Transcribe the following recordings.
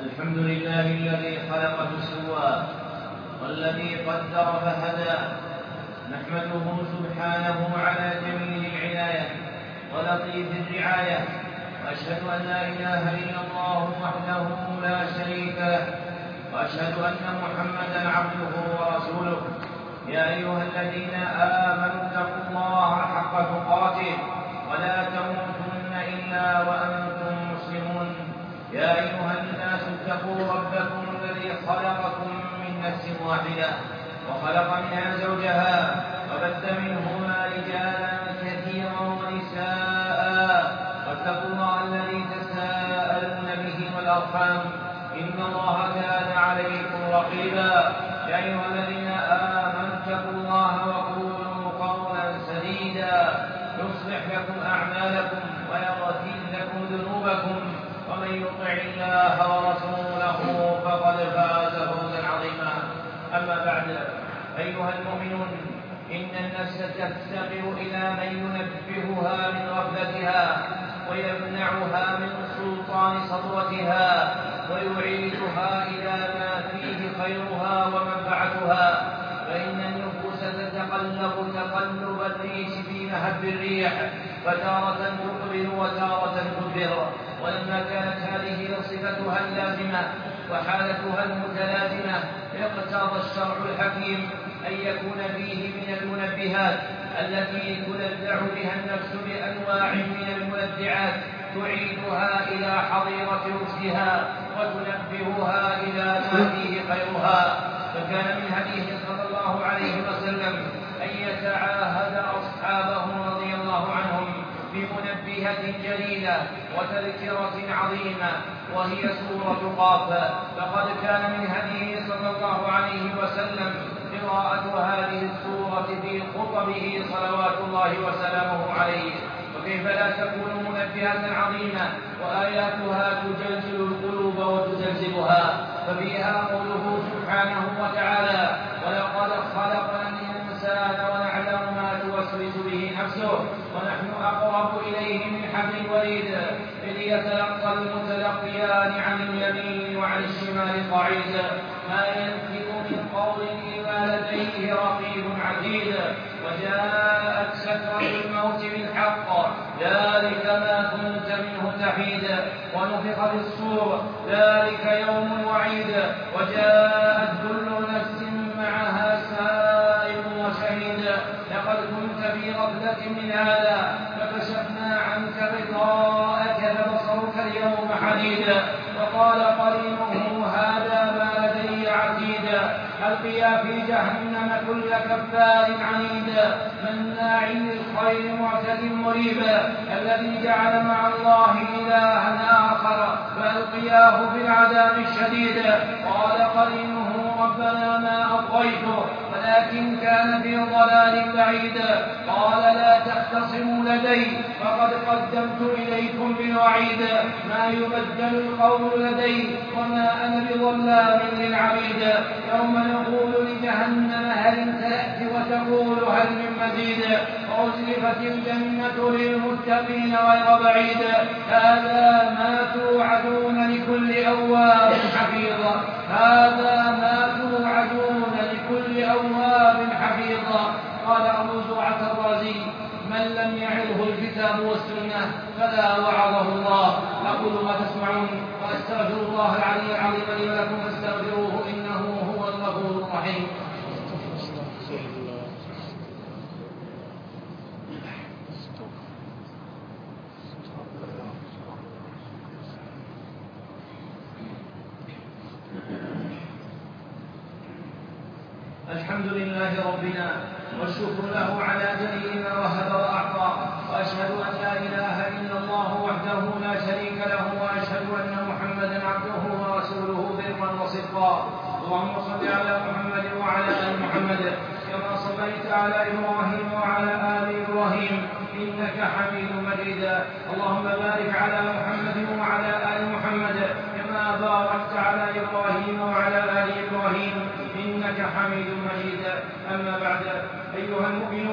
الحمد لله الذي خلق فسوى والذي قدر فهدى. نحمده سبحانه على جميل العناية ولطيف الرعاية، وأشهد أن لا إله إلا الله وحده لا شريك له، وأشهد أن محمدا عبده ورسوله. يا أيها الذين آمنوا اتقوا الله حق تقاته ولا تموتن إلا وأنتم مسلمون. يا أيها الناس اتقوا ربكم الذي خلقكم من نفس واحدة وخلق منها زوجها وبث منهما رجالا كثيرا ونساء، واتقوا الله الذي تساءلون به والأرحام إن الله كان عليكم رقيبا. يا أيها الذين آمنوا اتقوا الله وقولوا قولا سديدا يصلح لكم أعمالكم ويغفر لكم ذنوبكم، ومن يطع الله ورسوله فقد فاز فوزا عظيما. أما بعد، أيها المؤمنون، إن النفس تفتقر إلى من ينبهها من غفلتها ويمنعها من سلطان سطوتها ويعيدها إلى ما فيه خيرها ومنفعتها، فإن النفوس تتقلب تقلب الريش في مهب الريح، فتارة تقبل وتارة تدبر. ولما كانت هذه صفتها اللازمة وحالتها المتلازمة، اقتضى الشرع الحكيم أن يكون فيه من المنبهات التي تلذع بها النفس بأنواع من الملذعات تعيدها إلى حظيرة رشدها وتنبهها إلى ما فيه خيرها. فكان من هديه صلى الله عليه وسلم أن يتعاهد أصحابه رضي الله عنهم بمنبهة جليلة وتذكرة عظيمة، وهي سورة قاف. فقد كان من هديه صلى الله عليه وسلم قراءة هذه السورة في خطبه صلوات الله وسلامه عليه. وكيف لا تكون منبهة عظيمة وآياتها تجلجل القلوب وتزلزلها؟ ففيها قوله سبحانه وتعالى: ولقد خلقنا الإنسان ونعلم ما توسوس به نفسه ونحن أقرب إليه من حبل الوريد إذ يتلقى المتلقيان عن اليمين وعن الشمال قعيد ما يلفظ من قول إلا لديه رقيب عتيد وجاءت سكرة الموت بالحق ذلك ما كنت منه تحيد ونفخ في الصور ذلك يوم الوعيد وجاءت كل نفس معها سائق وشهيد لقد كنت في غفلة من هذا فكشفنا عنك غطاءك فبصرك اليوم حديد. وقال قرينه هذا ما لدي عتيد ألقيا في جهنم كل كفار عنيد مناع للخير معتد مريب الذي جعل مع الله إلها آخر فألقياه في العذاب الشديد. قال قرينه ربنا ما أطغيته ولكن كان في ضلال بعيد. قال لا تختصموا لدي فقد قدمت إليكم بالوعيد ما يبدل القول لدي وما أنا بظلام للعبيد. يوم نقول لجهنم هل امتلأت وتقول هل من مزيد وأزلفت الجنة للمتقين غير بعيد هذا ما توعدون لكل أواب حفيظ هذا ما توعدون لكل أواب حفيظ. قال أبو زرعة الرازي: من لم يعظه الكتاب والسنة فلا وعظه الله. أقول ما تسمعون وأستغفر الله العلي العظيم لي ولكم فاستغفروه إنه هو الغفور الرحيم. الحمد لله ربنا والشكر له على جميع ما وهب وأعطى، وأشهد أن لا إله إلا الله وحده لا شريك له، وأشهد أن محمدا عبده ورسوله برا وصدقا. اللهم صل على محمد وعلى آل محمد كما صليت على إبراهيم وعلى آل إبراهيم إنك حميد مجيد. اللهم بارك على محمد وعلى آل محمد كما باركت على إبراهيم وعلى آل إبراهيم إنك حميد مجيد. أما بعد، أيها المؤمنون،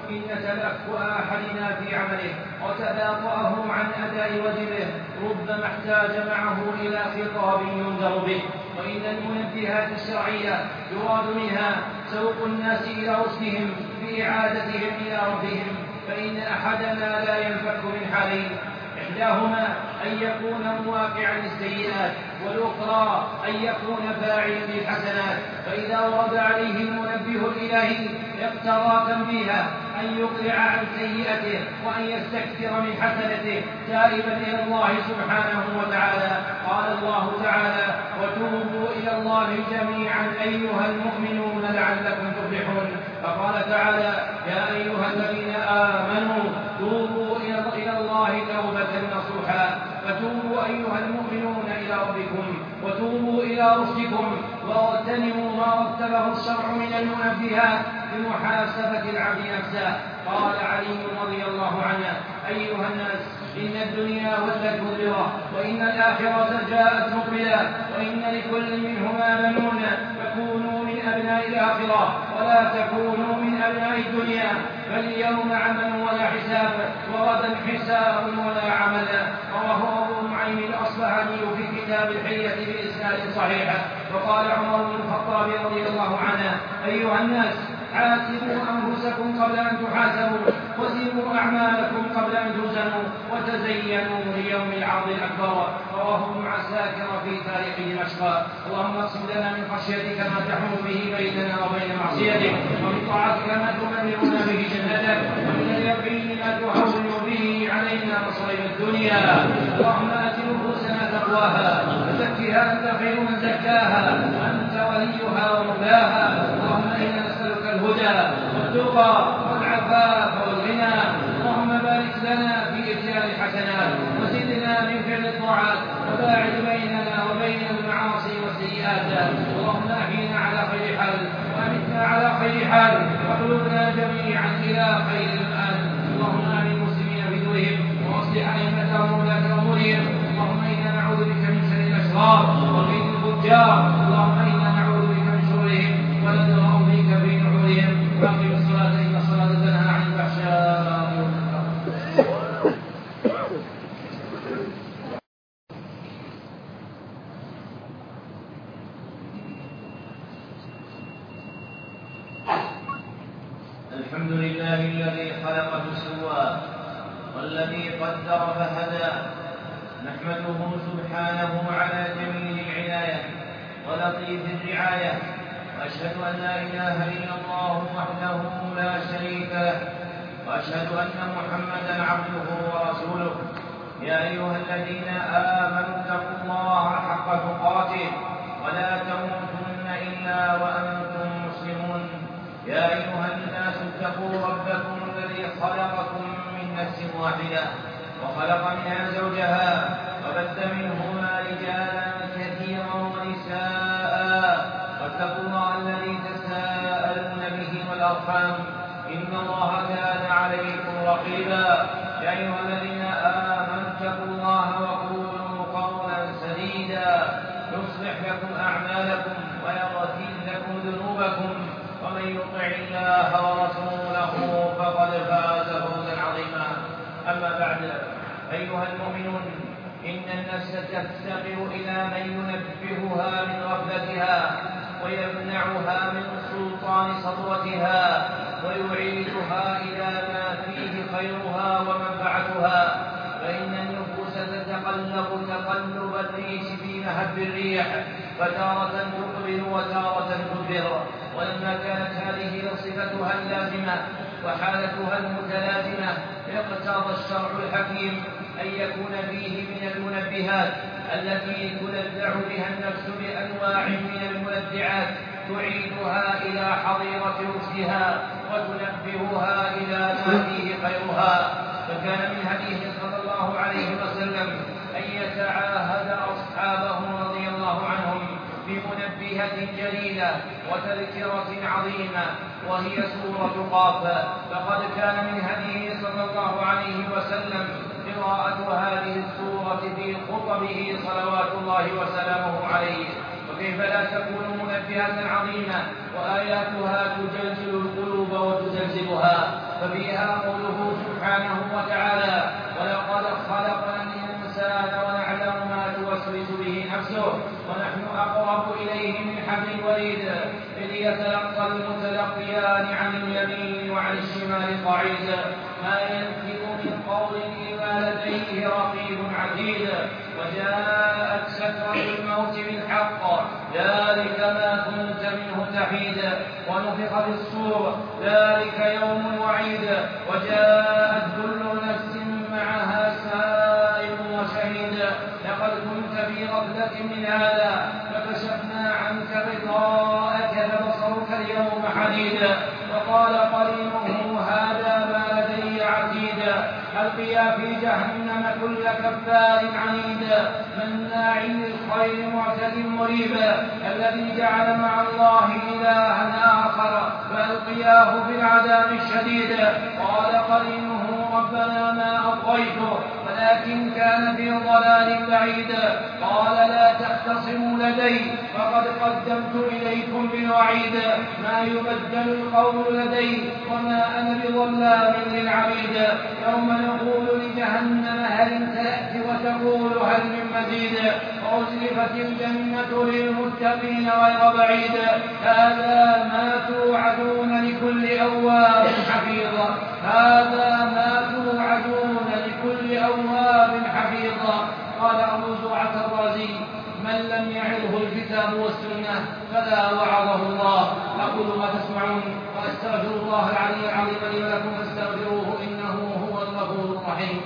إن تلفؤ أحدنا في عمله وتباطؤه عن أداء واجبه ربما احتاج معه إلى خطاب ينذر به. وإن المنبهات الشرعية يراد منها سوق الناس إلى رشدهم بإعادتهم إلى ربهم، فإن أحدنا لا ينفك من حالين: إحداهما أن يكون مواقعا للسيئات، والأخرى أن يكون فاعلا للحسنات. فإذا ورد عليه المنبه الإلهي اقتضى تنبيها أن يقلع عن سيئته وأن يستكثر من حسنته تائبا إلى الله سبحانه وتعالى. قال الله تعالى: وتوبوا إلى الله جميعا أيها المؤمنون لعلكم تفلحون. فقال تعالى: يا أيها الذين آمنوا توبوا إلى الله توبة نصوحا. فتوبوا أيها المؤمنون إلى ربكم وتوبوا إلى رشدكم واغتنموا ما رتبه الشرع من المنبهات بمحاسبة العبد نفسه. قال علي رضي الله عنه: أيها الناس، إن الدنيا ولت مدبرة وإن الآخرة جاءت مقبلة وإن لكل منهما بنون، فكونوا من أبناء الآخرة ولا تكونوا من أبناء الدنيا، فاليوم عمل ولا حساب وغدا حساب ولا عمل. رواه أبو نعيم الأصبهاني في كتاب الحلية بإسناد صحيح. وقال عمر بن الخطاب رضي الله عنه: أيها الناس، حاسبوا أنفسكم قبل أن تحاسبوا، وزنوا أعمالكم قبل أن توزنوا، وتزينوا ليوم العرض الأكبر. رواه ابن عساكر في تاريخ دمشق. اللهم اقسم لنا من خشيتك ما تحول به بيننا وبين معصيتك، ومن طاعتك ما تبلغنا به جنتك، ومن اليقين ما تهون به علينا مصائب الدنيا. اللهم آت نفوسنا تقواها وزكها أنت خير من زكاها، أنت وليها ومولاها. اللهم إنا نسألك الهدى والتقى والعفاف والغنى. اللهم بارك لنا في إتيان الحسنات وزدنا من فعل الطاعات، وباعد بيننا وبين المعاصي والسيئات. اللهم أحينا على خير حال وأمتنا على خير حال، واقلبنا جميعا إلى خير المآل. اللهم آمن المسلمين بدورهم وأصلح أئمتهم وولاة أمورهم. اللهم إنا نعوذ بك من شر الأشرار ومن الفجار. اللهم إنا نعوذ بك من شرورهم ونذرأ بك في نحورهم. وأقم الصلاة إن الصلاة تنهى عن الفحشاء والمنكر. الحمد لله الذي خلق فسوى والذي قدر فهدى، نحمده سبحانه على جميل العناية ولطيف الرعاية، وأشهد أن لا إله إلا الله وحده لا شريك له، وأشهد أن محمدا عبده ورسوله. يا أيها الذين آمنوا اتقوا الله حق تقاته ولا تموتن إلا وأنتم مسلمون. يا أيها الناس اتقوا ربكم الذي خلقكم من نفس واحدة وخلق منها زوجها وبث منهما رجالا كثيرا ونساء، واتقوا الله الذي تساءلون به والأرحام إن الله كان عليكم رقيبا. يا أيها الذين آمنوا اتقوا الله وقولوا قولا سديدا يصلح لكم أعمالكم ويغفر لكم ذنوبكم، ومن يطع الله ورسوله فقد فاز فوزا عظيما. أما بعد، أيها المؤمنون، إن النفس تفتقر إلى من ينبهها من غفلتها ويمنعها من سلطان سطوتها ويعيدها إلى ما فيه خيرها ومنفعتها. فإن النفوس تتقلب تقلب الريش في مهب الريح، فتارة تقبل وتارة تدبر. ولما كانت هذه صفتها اللازمة وحالتها المتلازمة، اقتضى الشرع الحكيم أن يكون فيه من المنبهات التي تلذع بها النفس بأنواع من الملذعات تعيدها إلى حظيرة رشدها وتنبهها إلى ما فيه خيرها. فكان من هديه صلى الله عليه وسلم أن يتعاهد أصحابه رضي الله عنهم بمنبهة جليلة وتذكرة عظيمة، وهي سورة قاف. فقد كان من هديه صلى الله عليه وسلم قراءة هذه السورة في خطبه صلوات الله وسلامه عليه. وكيف لا تكون منبهة عظيمة وآياتها تجلجل القلوب وتزلزلها؟ ففيها قوله سبحانه وتعالى: ولقد خلقنا الإنسان ونعلم ما توسوس به نفسه ونحن أقرب إليه من حبل الوريد إذ يتلقى المتلقيان عن اليمين وعن الشمال قعيد ما يلفظ من قول إلا لديه رقيب عتيد وجاءت سكرة الموت بالحق ذلك ما كنت منه تحيد ونفخ في الصور ذلك يوم الوعيد وجاءت كل نفس معها سائق وشهيد لقد كنت في غفلة من هذا فكشفنا عنك غطاءك فبصرك اليوم حديد وقال قرينه هذا ما لدي عتيد ألقيا في جهنم كل كفار عنيد مناع للخير معتد مريب الذي جعل مع الله إلها آخر فألقياه في العذاب الشديد قال قرينه ربنا ما أطغيته ولكن كان في ضلال بعيد قال لا تختصموا لدي فقد قدمت إليكم بالوعيد ما يبدل القول لدي وما أنا بظلام للعبيد يوم نقول لجهنم هل امتلأت وتقول هل من مزيد وأزلفت الجنة للمتقين غير بعيد هذا ما توعدون لكل أواب حفيظ هذا ما توعدون لكل أواب حفيظ قال أبو زرعة الرازي من لم يعظه الكتاب والسنة فلا وعظه الله أقول ما تسمعون وأستغفر الله العلي العظيم لي ولكم فاستغفروه إنه هو الغفور الرحيم.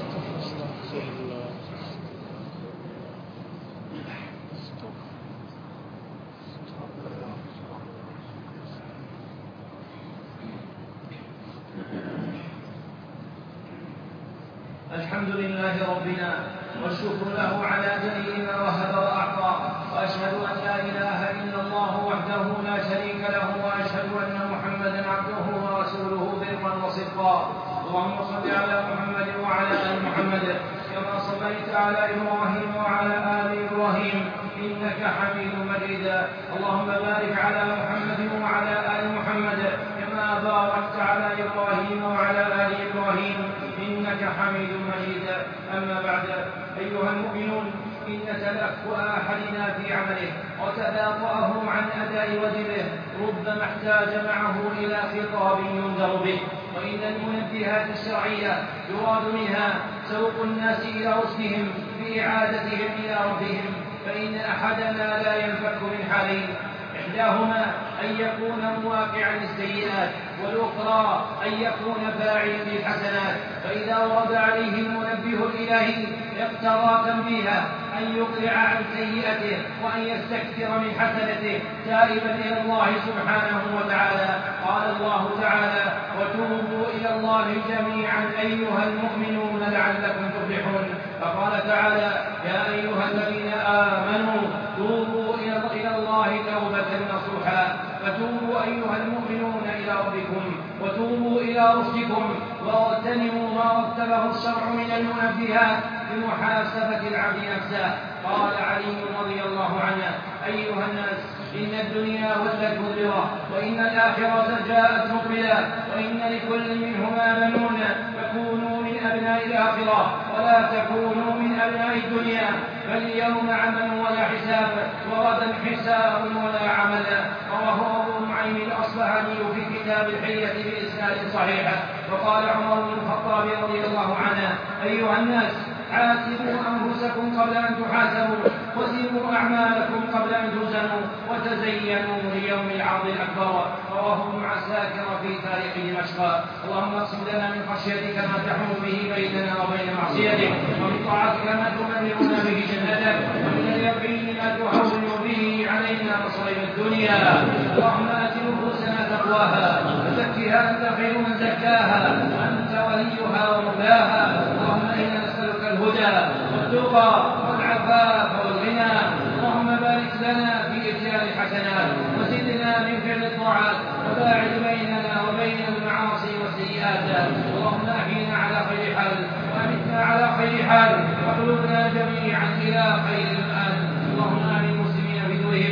الحمد لله ربنا والشكر له على جميع ما وهب وأعطى وأشهد أن لا إله إلا الله وحده لا شريك له وأشهد أن محمدا عبده ورسوله برا وصدقا اللهم صل على محمد وعلى آل محمد كما صليت على إبراهيم وعلى آل إبراهيم إنك حميد مجيد اللهم بارك على محمد وعلى آل محمد كما باركت على إبراهيم وعلى آل إبراهيم إنك حميد مجيد أما بعد أيها المؤمنون إن تلأفؤ أحدنا في عمله وتباطؤه عن أداء واجبه ربما احتاج معه إلى خطاب ينذر به وإن المنبهات الشرعية يراد منها سوق الناس إلى رشدهم بإعادتهم إلى ربهم فإن أحدنا لا ينفك من حالين إحداهما أن يكون مواقعا للسيئات والأخرى أن يكون فاعلا للحسنات فإذا ورد عليه المنبه الإلهي اقتضى تنبيها أن يقلع عن سيئته وأن يستكثر من حسنته تائبا إلى الله سبحانه وتعالى قال الله تعالى وتوبوا إلى الله جميعا أيها المؤمنون لعلكم تفلحون فقال تعالى يا أيها الذين آمنوا توبوا إلى الله توبة نصوحا فتوبوا أيها المؤمنون إلى ربكم وتوبوا إلى رشدكم واغتنموا ما رتبه الشرع من المنبهات بمحاسبة العبد نفسه قال علي رضي الله عنه أيها الناس إن الدنيا ولت مدبرة وإن الآخرة جاءت مقبلة وإن لكل منهما بنون فكونوا من أبناء الآخرة ولا تكونوا من أبناء الدنيا فاليوم عمل ولا حساب وغدا حساب ولا عمل رواه أبو نعيم الأصبهاني في كتاب الحلية بإسناد صحيح وقال عمر بن الخطاب رضي الله عنه أيها الناس حاسبوا أنفسكم قبل أن تحاسبوا وزنوا أعمالكم قبل أن توزنوا وتزينوا ليوم العرض الأكبر رواه ابن عساكر في تاريخ دمشق اللهم اقسم لنا من خشيتك ما تحول به بيننا وبين معصيتك ومن طاعتك ما تبلغنا به جنتك ومن اليقين ما تهون به علينا مصائب الدنيا اللهم آت نفوسنا تقواها وزكها أنت خير من زكاها أنت وليها ومولاها اللهم إنا نسألك الهدى والتقى والعفاف والغنى اللهم بارك لنا في إتيان الحسنات وزدنا من فعل الطاعات وباعد بيننا وبين المعاصي والسيئات اللهم أحينا على خير حال وأمتنا على خير حال واقلبنا جميعا إلى خير المآل اللهم آمن المسلمين في دورهم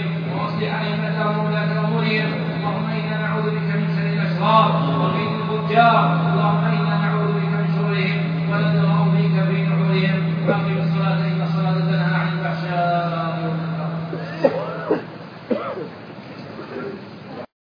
الفجار